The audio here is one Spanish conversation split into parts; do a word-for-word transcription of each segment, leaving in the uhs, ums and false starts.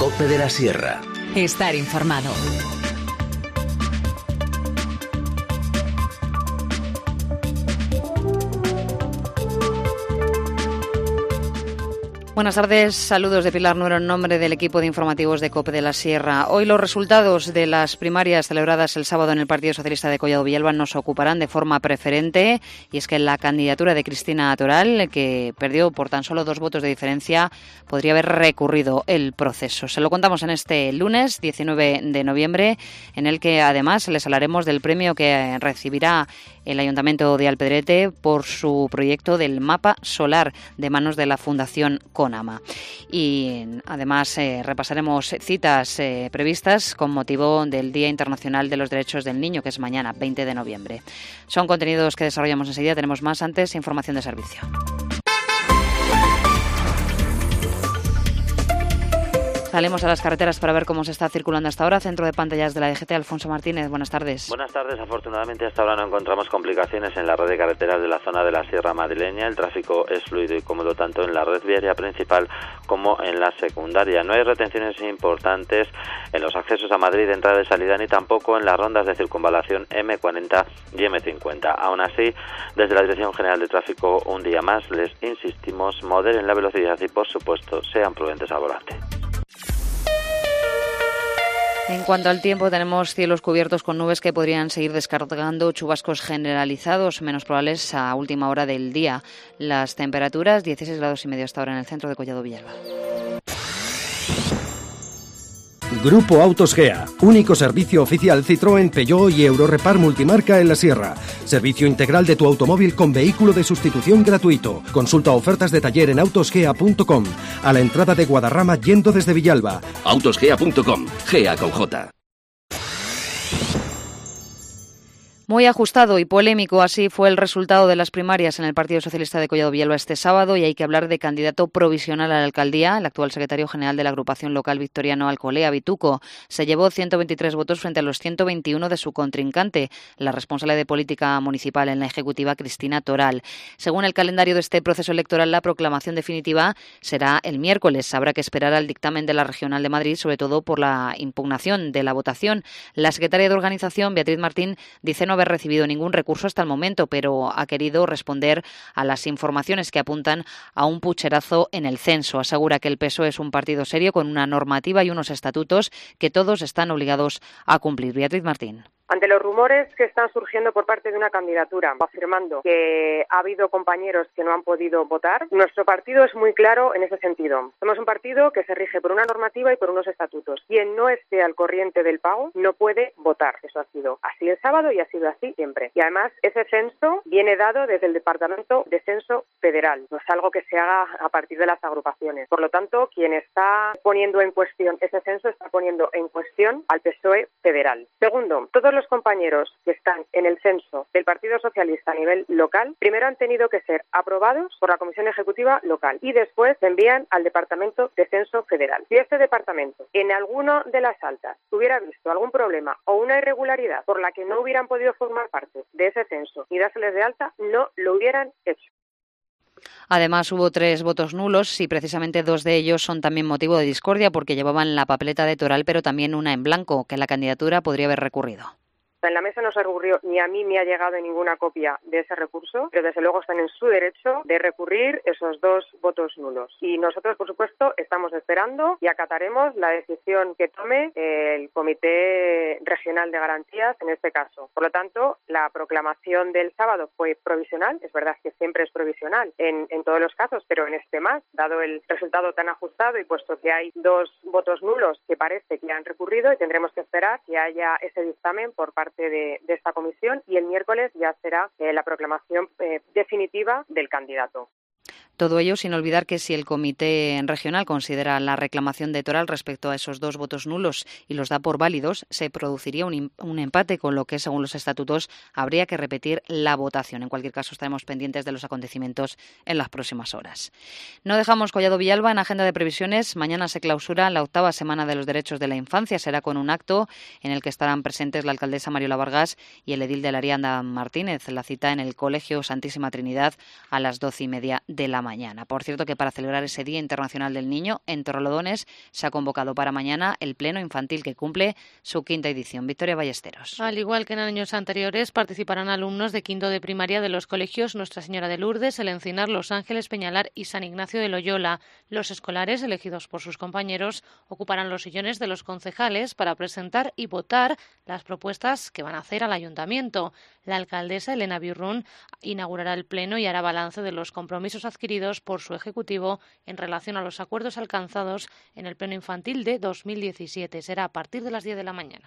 COPE de la Sierra. Estar informado. Buenas tardes, saludos de Pilar Nuero en nombre del equipo de informativos de COPE de la Sierra. Hoy los resultados de las primarias celebradas el sábado en el Partido Socialista de Collado Villalba nos ocuparán de forma preferente, y es que la candidatura de Cristina Toral, que perdió por tan solo dos votos de diferencia, podría haber recurrido el proceso. Se lo contamos en este lunes diecinueve de noviembre, en el que además les hablaremos del premio que recibirá el Ayuntamiento de Alpedrete por su proyecto del mapa solar de manos de la Fundación CONAMA. Y además eh, repasaremos citas eh, previstas con motivo del Día Internacional de los Derechos del Niño, que es mañana, veinte de noviembre. Son contenidos que desarrollamos enseguida. Tenemos más antes información de servicio. Salimos a las carreteras para ver cómo se está circulando hasta ahora. Centro de pantallas de la D G T, Alfonso Martínez, buenas tardes. Buenas tardes. Afortunadamente hasta ahora no encontramos complicaciones en la red de carreteras de la zona de la Sierra Madrileña. El tráfico es fluido y cómodo tanto en la red viaria principal como en la secundaria. No hay retenciones importantes en los accesos a Madrid de entrada y salida, ni tampoco en las rondas de circunvalación eme cuarenta y eme cincuenta. Aún así, desde la Dirección General de Tráfico, un día más les insistimos, moderen la velocidad y, por supuesto, sean prudentes al volante. En cuanto al tiempo, tenemos cielos cubiertos con nubes que podrían seguir descargando chubascos generalizados, menos probables a última hora del día. Las temperaturas, dieciséis grados y medio hasta ahora en el centro de Collado Villalba. Grupo Autos Gea, único servicio oficial Citroën, Peugeot y Eurorepar multimarca en la Sierra. Servicio integral de tu automóvil con vehículo de sustitución gratuito. Consulta ofertas de taller en autosgea punto com. A la entrada de Guadarrama yendo desde Villalba. autosgea punto com, Gea con J. Muy ajustado y polémico, así fue el resultado de las primarias en el Partido Socialista de Collado Villalba este sábado, y hay que hablar de candidato provisional a la alcaldía. El actual secretario general de la agrupación local victoriano Alcolea, Bituco, se llevó ciento veintitrés votos frente a los ciento veintiuno de su contrincante, la responsable de política municipal en la ejecutiva, Cristina Toral. Según el calendario de este proceso electoral, la proclamación definitiva será el miércoles. Habrá que esperar al dictamen de la Regional de Madrid, sobre todo por la impugnación de la votación. La secretaria de organización, Beatriz Martín, dice no haber recibido ningún recurso hasta el momento, pero ha querido responder a las informaciones que apuntan a un pucherazo en el censo. Asegura que el P S O E es un partido serio con una normativa y unos estatutos que todos están obligados a cumplir. Beatriz Martín. Ante los rumores que están surgiendo por parte de una candidatura afirmando que ha habido compañeros que no han podido votar, nuestro partido es muy claro en ese sentido. Somos un partido que se rige por una normativa y por unos estatutos. Quien no esté al corriente del pago no puede votar. Eso ha sido así el sábado y ha sido así siempre. Y además ese censo viene dado desde el Departamento de Censo Federal. No es algo que se haga a partir de las agrupaciones. Por lo tanto, quien está poniendo en cuestión ese censo está poniendo en cuestión al P S O E federal. Segundo, todos los compañeros que están en el censo del Partido Socialista a nivel local, primero han tenido que ser aprobados por la Comisión Ejecutiva local y después se envían al Departamento de Censo Federal. Si este departamento en alguno de las altas hubiera visto algún problema o una irregularidad por la que no hubieran podido formar parte de ese censo y dárseles de alta, no lo hubieran hecho. Además, hubo tres votos nulos y precisamente dos de ellos son también motivo de discordia porque llevaban la papeleta de Toral, pero también una en blanco, que la candidatura podría haber recurrido. En la mesa no se recurrió, ni a mí me ha llegado ninguna copia de ese recurso, pero desde luego están en su derecho de recurrir esos dos votos nulos. Y nosotros, por supuesto, estamos esperando y acataremos la decisión que tome el Comité Regional de Garantías en este caso. Por lo tanto, la proclamación del sábado fue provisional, es verdad que siempre es provisional en, en todos los casos, pero en este más, dado el resultado tan ajustado y puesto que hay dos votos nulos que parece que han recurrido, y tendremos que esperar que haya ese dictamen por parte De, de esta comisión, y el miércoles ya será eh, la proclamación eh, definitiva del candidato. Todo ello sin olvidar que si el Comité Regional considera la reclamación de Toral respecto a esos dos votos nulos y los da por válidos, se produciría un, un empate, con lo que, según los estatutos, habría que repetir la votación. En cualquier caso, estaremos pendientes de los acontecimientos en las próximas horas. No dejamos Collado Villalba en agenda de previsiones. Mañana se clausura la octava Semana de los Derechos de la Infancia. Será con un acto en el que estarán presentes la alcaldesa Mariola Vargas y el edil de la Arianda Martínez. La cita en el Colegio Santísima Trinidad a las doce y media de la para mañana. Por cierto, que para celebrar ese Día Internacional del Niño, en Torrelodones se ha convocado para mañana el Pleno Infantil que cumple su quinta edición. Victoria Ballesteros. Al igual que en años anteriores, participarán alumnos de quinto de primaria de los colegios Nuestra Señora de Lourdes, El Encinar, Los Ángeles, Peñalar y San Ignacio de Loyola. Los escolares, elegidos por sus compañeros, ocuparán los sillones de los concejales para presentar y votar las propuestas que van a hacer al ayuntamiento. La alcaldesa Elena Birrún inaugurará el pleno y hará balance de los compromisos adquiridos por su ejecutivo en relación a los acuerdos alcanzados en el pleno infantil de dos mil diecisiete. Será a partir de las diez de la mañana.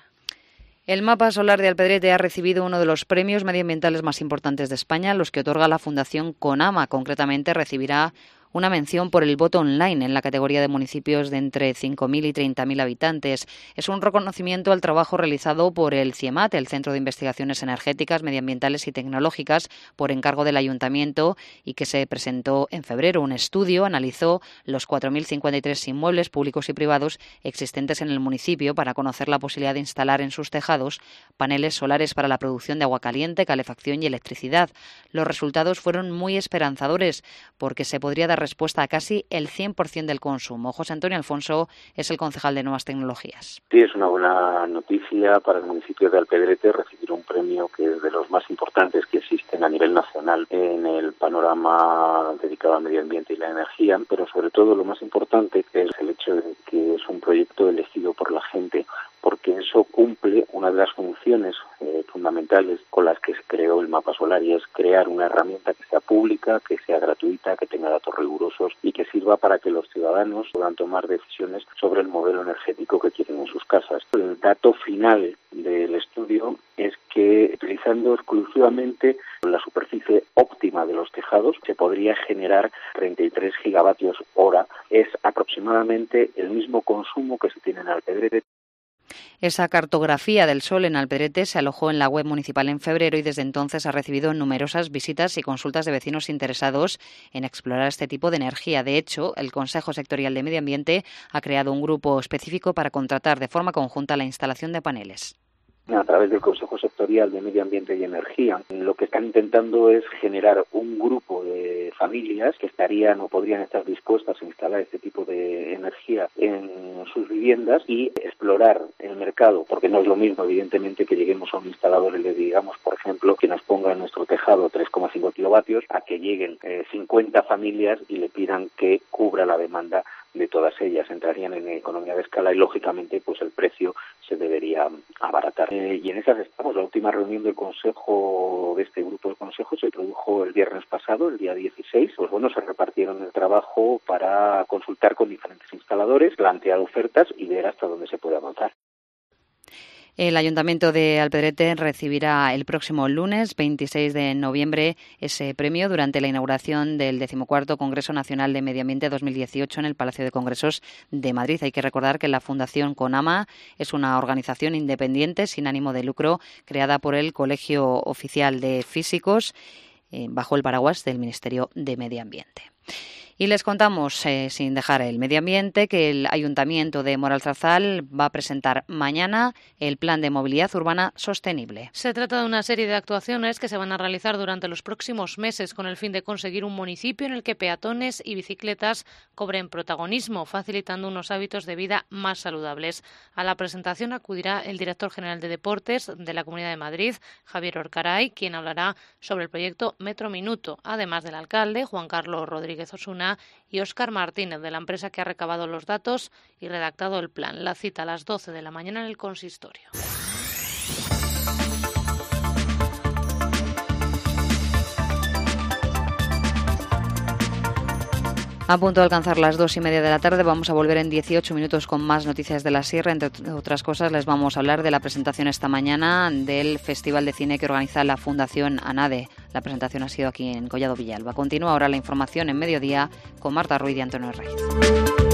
El mapa solar de Alpedrete ha recibido uno de los premios medioambientales más importantes de España, los que otorga la Fundación CONAMA. Concretamente recibirá una mención por el voto online en la categoría de municipios de entre cinco mil y treinta mil habitantes. Es un reconocimiento al trabajo realizado por el CIEMAT, el Centro de Investigaciones Energéticas, Medioambientales y Tecnológicas, por encargo del Ayuntamiento, y que se presentó en febrero. Un estudio analizó los cuatro mil cincuenta y tres inmuebles públicos y privados existentes en el municipio para conocer la posibilidad de instalar en sus tejados paneles solares para la producción de agua caliente, calefacción y electricidad. Los resultados fueron muy esperanzadores porque se podría dar respuesta a casi el cien por ciento del consumo. José Antonio Alfonso es el concejal de Nuevas Tecnologías. Sí, es una buena noticia para el municipio de Alpedrete recibir un premio que es de los más importantes que existen a nivel nacional en el panorama dedicado al medio ambiente y la energía, pero sobre todo lo más importante es el hecho de que es un proyecto elegido por la gente, porque eso cumple una de las funciones eh, fundamentales con las que se creó el mapa solar, y es crear una herramienta que sea pública, que sea gratuita, que tenga datos rigurosos y que sirva para que los ciudadanos puedan tomar decisiones sobre el modelo energético que quieren en sus casas. El dato final del estudio es que utilizando exclusivamente la superficie óptima de los tejados se podría generar treinta y tres gigavatios hora. Es aproximadamente el mismo consumo que se tiene en Alpedrete. Esa cartografía del sol en Alpedrete se alojó en la web municipal en febrero y desde entonces ha recibido numerosas visitas y consultas de vecinos interesados en explorar este tipo de energía. De hecho, el Consejo Sectorial de Medio Ambiente ha creado un grupo específico para contratar de forma conjunta la instalación de paneles. A través del Consejo Sectorial de Medio Ambiente y Energía, lo que están intentando es generar un grupo de familias que estarían o podrían estar dispuestas a instalar este tipo de energía en sus viviendas y explorar el mercado, porque no es lo mismo, evidentemente, que lleguemos a un instalador y le digamos, por ejemplo, que nos ponga en nuestro tejado tres coma cinco kilovatios, a que lleguen eh, cincuenta familias y le pidan que cubra la demanda de todas ellas. Entrarían en economía de escala y, lógicamente, pues el precio se debería abaratar. Eh, y en esas estamos. La última reunión del Consejo, de este grupo de Consejo, se produjo el viernes pasado, el día dieciséis. Pues bueno, se repartieron el trabajo para consultar con diferentes instaladores, plantear ofertas y ver hasta dónde se puede avanzar. El Ayuntamiento de Alpedrete recibirá el próximo lunes veintiséis de noviembre ese premio durante la inauguración del decimocuarto Congreso Nacional de Medio Ambiente dos mil dieciocho en el Palacio de Congresos de Madrid. Hay que recordar que la Fundación CONAMA es una organización independiente sin ánimo de lucro creada por el Colegio Oficial de Físicos eh, bajo el paraguas del Ministerio de Medio Ambiente. Y les contamos, eh, sin dejar el medio ambiente, que el Ayuntamiento de Moralzarzal va a presentar mañana el Plan de Movilidad Urbana Sostenible. Se trata de una serie de actuaciones que se van a realizar durante los próximos meses con el fin de conseguir un municipio en el que peatones y bicicletas cobren protagonismo, facilitando unos hábitos de vida más saludables. A la presentación acudirá el director general de Deportes de la Comunidad de Madrid, Javier Orcaray, quien hablará sobre el proyecto Metro Minuto, además del alcalde, Juan Carlos Rodríguez Osuna, y Óscar Martínez, de la empresa que ha recabado los datos y redactado el plan. La cita a las doce de la mañana en el consistorio. A punto de alcanzar las dos y media de la tarde, vamos a volver en dieciocho minutos con más noticias de la Sierra. Entre otras cosas, les vamos a hablar de la presentación esta mañana del Festival de Cine que organiza la Fundación ANADE. La presentación ha sido aquí en Collado Villalba. Continúa ahora la información en mediodía con Marta Ruiz y Antonio Reyes.